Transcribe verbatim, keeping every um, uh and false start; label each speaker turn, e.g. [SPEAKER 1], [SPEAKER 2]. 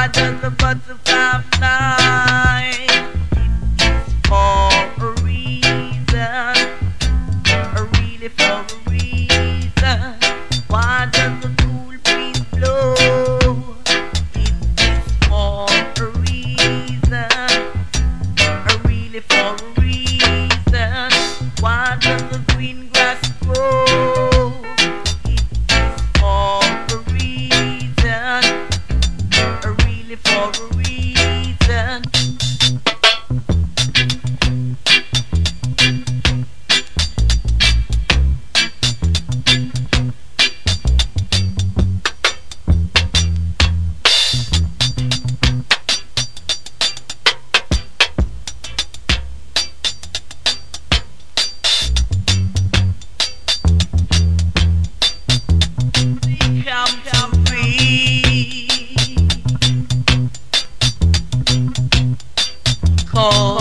[SPEAKER 1] Why does the butterfly fly? For a reason, really for a reason. Why does the cool breeze blow? It is for a reason, really for a reason. Why does the green grass grow? It is for a reason, really for a reason. Come to me, call